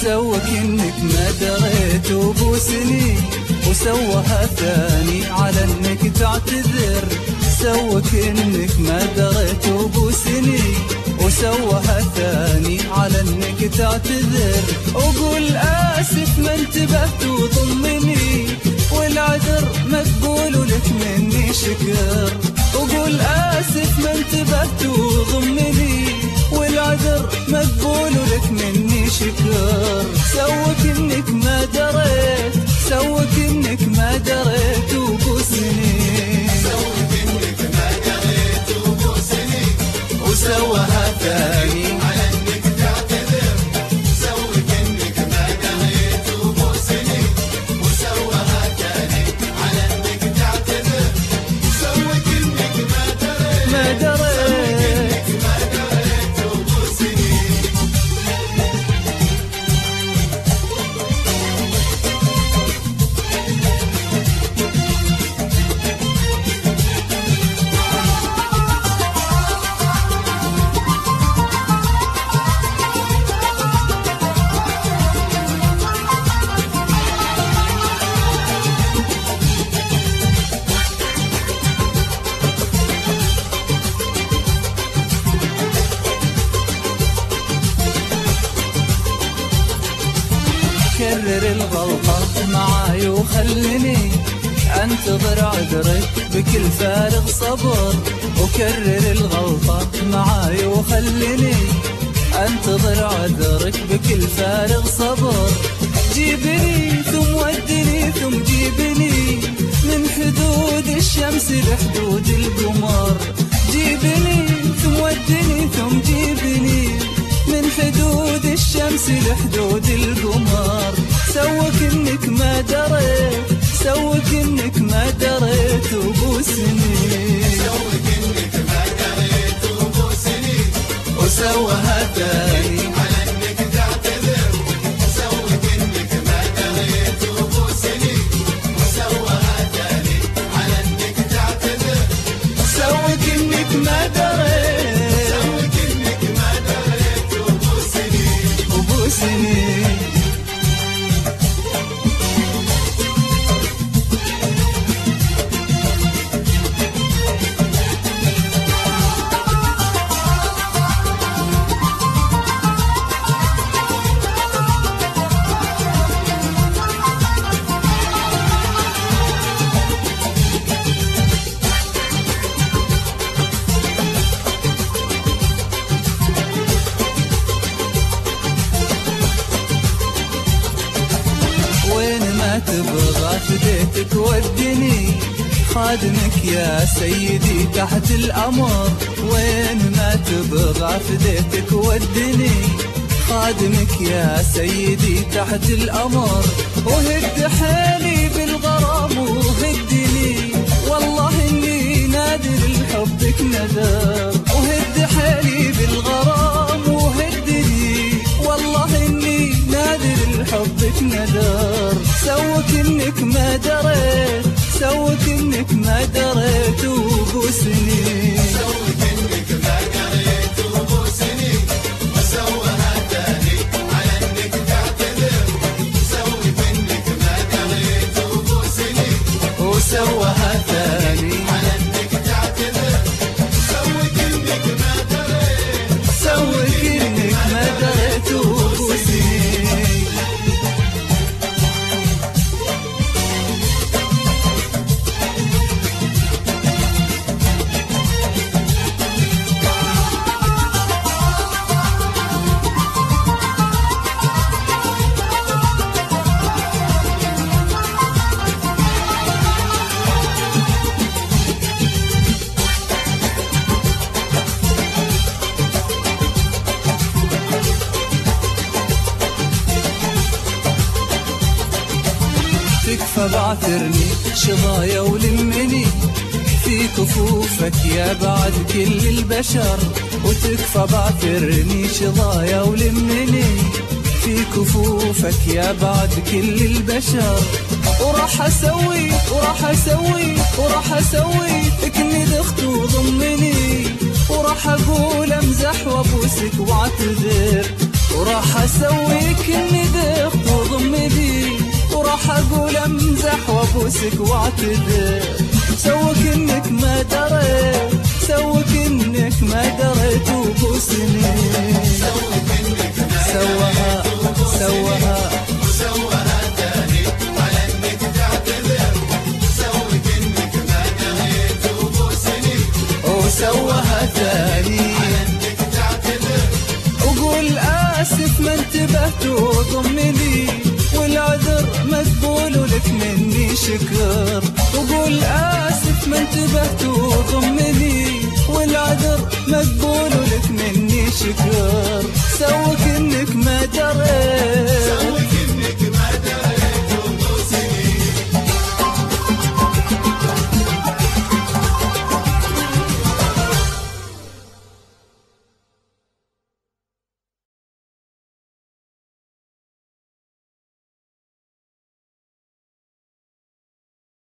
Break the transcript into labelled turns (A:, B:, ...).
A: وسوى كأنك ما دريت وبوسني، وسوها ثاني على انك تعتذر. سوى كأنك ما دريت وبوسني، وسوها ثاني على انك تعتذر. وقول آسف ما انتبهت وضمني، والعذر مقبول ولك مني شكر. وقول آسف ما انتبهت وضمني، والعذر مقبول ولك مني شكر. سوك انك ما دريت، سوك انك ما دريت وبوسني،
B: سوك انك ما دريت وبوسني،
A: وسوها ثاني
B: على انك تعتذر. سوك انك ما دريت وبوسني، وسوها ثاني على انك تعتذر. سوك انك ما دريت،
A: ما دريت،
B: ما دريت وبوسني.
A: كرر الغلطة معاي وخلني انتظر عذرك بكل فارغ صبر. وكرر الغلطة معاي وخلني انتظر عذرك بكل فارغ صبر. جيبني ثم ودني ثم جيبني من حدود الشمس لحدود القمر. جيبني ثم ودني ثم جيبني من حدود الشمس لحدود القمر. سوك انك ما دريت، سوك انك ما دريت وبوسني،
B: سوك انك ما دريت وبوسني،
A: وسوها ثاني
B: على انك تعتذر. سوك انك ما دريت وبوسني، وسوها ثاني على انك تعتذر.
A: سوك انك ما دريت،
B: سوك انك ما دريت وبوسني،
A: وبوسني. تبغى فديتك ودني، خادمك يا سيدي تحت الأمر. وين ما تبغى فديتك ودني، خادمك يا سيدي تحت الأمر. وهد حالي بالغرام وهدني، والله إني نادر لحبك نذر. وهد حالي بالغرام وهدني، والله إني نادر لحبك نذر. سوك انك ما دريت، سوك انك ما دريت وبوسني،
B: سوك انك ما دريت وبوسني، وسوها ثاني على انك تعتذر. سوك انك ما دريت وبوسني،
A: وسوها ثاني
B: على انك تعتذر. سوك انك ما دريت،
A: سوك انك ما دريت وبوسني. تكفى بعثرني شظايا ولمني في كفوفك يا بعد كل البشر. وتكفى بعثرني شظايا ولمني في كفوفك يا بعد كل البشر. وراح اسوي وراح اسوي وراح اسوي اكني دخت وضمني، وراح اقول امزح وابوسك واعتذر. وراح اسويك اني ذقت وضم بي، وراح اقول امزح وابوسك واعتذر. سوك انك ما دريت، سوك انك ما دريت وبوسني. سوها سوها
B: وسوها تاني على انك تعتذر. سوك انك ما دريت وبوسني.
A: وسوها تاني
B: على انك تعتذر.
A: وقول آسف ما انتبهت وضمني، والعذر مقبول ولك مني شكر. وقول آسف ما انتبهت وضمني، والعذر مقبول ولك مني شكر.